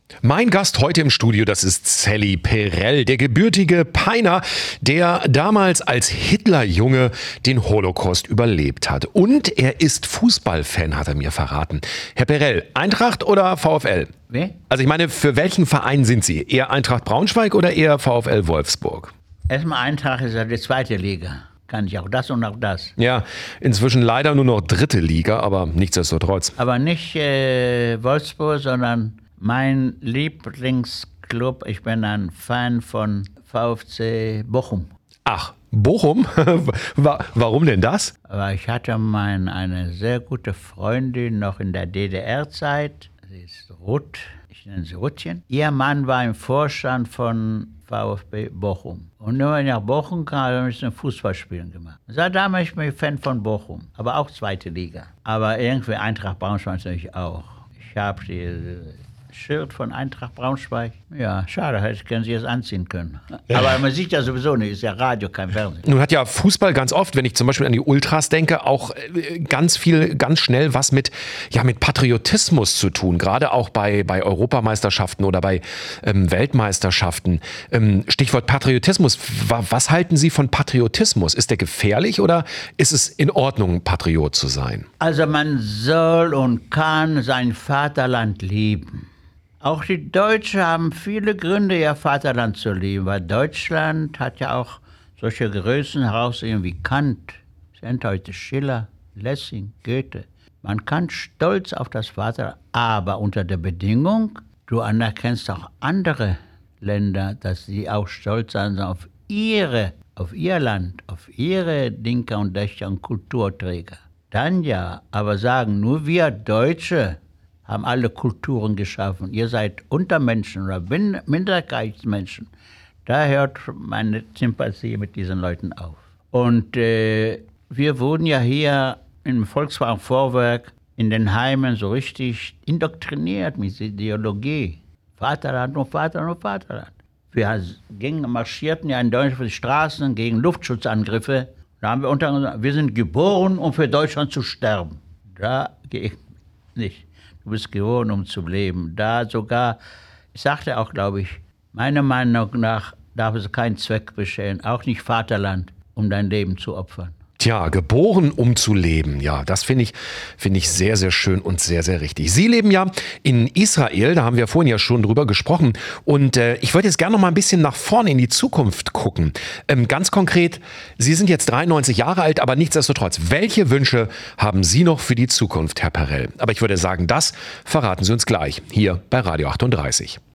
Mein Gast heute im Studio, das ist Sally Perel, der gebürtige Peiner, der damals als Hitlerjunge den Holocaust überlebt hat. Und er ist Fußballfan, hat er mir verraten. Herr Perel, Eintracht oder VfL? Wie? Also ich meine, für welchen Verein sind Sie? Eher Eintracht Braunschweig oder eher VfL Wolfsburg? Erstmal Eintracht ist ja die zweite Liga. Kann ich auch das und auch das. Ja, inzwischen leider nur noch dritte Liga, aber nichtsdestotrotz. Aber nicht Wolfsburg, sondern mein Lieblingsclub. Ich bin ein Fan von VfC Bochum. Ach, Bochum? Warum denn das? Aber ich hatte eine sehr gute Freundin noch in der DDR-Zeit. Sie ist Ruth, ich nenne sie Ruthchen. Ihr Mann war im Vorstand von VfB Bochum. Und nur wenn ich nach Bochum kam, habe ich ein Fußballspielen gemacht. Seitdem bin ich ein Fan von Bochum, aber auch zweite Liga. Aber irgendwie Eintracht Braunschweig natürlich auch. Ich habe die Shirt von Eintracht Braunschweig. Ja, schade, hätte ich Sie jetzt anziehen können. Aber man sieht ja sowieso nicht, ist ja Radio, kein Fernsehen. Nun hat ja Fußball ganz oft, wenn ich zum Beispiel an die Ultras denke, auch ganz schnell was mit Patriotismus zu tun. Gerade auch bei Europameisterschaften oder bei Weltmeisterschaften. Stichwort Patriotismus. Was halten Sie von Patriotismus? Ist der gefährlich oder ist es in Ordnung, Patriot zu sein? Also man soll und kann sein Vaterland lieben. Auch die Deutschen haben viele Gründe, ihr Vaterland zu lieben, weil Deutschland hat ja auch solche Größen herausgegeben wie Kant, sind heute Schiller, Lessing, Goethe. Man kann stolz auf das Vaterland, aber unter der Bedingung, du anerkennst auch andere Länder, dass sie auch stolz sein sollen auf ihr Land, auf ihre Dinker und Dächer und Kulturträger. Dann ja, aber sagen, nur wir Deutsche haben alle Kulturen geschaffen. Ihr seid Untermenschen oder Minderheitsmenschen. Da hört meine Sympathie mit diesen Leuten auf. Und wir wurden ja hier im Volkswagen Vorwerk in den Heimen so richtig indoktriniert mit dieser Ideologie. Vaterland und Vaterland und Vaterland. Wir marschierten ja in Deutschland auf die Straßen gegen Luftschutzangriffe. Da haben wir gesagt, wir sind geboren, um für Deutschland zu sterben. Da gehe ich nicht. Du bist geboren, um zu leben. Da sogar, ich sagte auch, glaube ich, meiner Meinung nach darf es keinen Zweck bestehen, auch nicht Vaterland, um dein Leben zu opfern. Tja, geboren, um zu leben. Ja, das finde ich sehr, sehr schön und sehr, sehr richtig. Sie leben ja in Israel, da haben wir vorhin ja schon drüber gesprochen. Und ich wollte jetzt gerne noch mal ein bisschen nach vorne in die Zukunft gucken. Ganz konkret, Sie sind jetzt 93 Jahre alt, aber nichtsdestotrotz, welche Wünsche haben Sie noch für die Zukunft, Herr Perel? Aber ich würde sagen, das verraten Sie uns gleich hier bei Radio 38.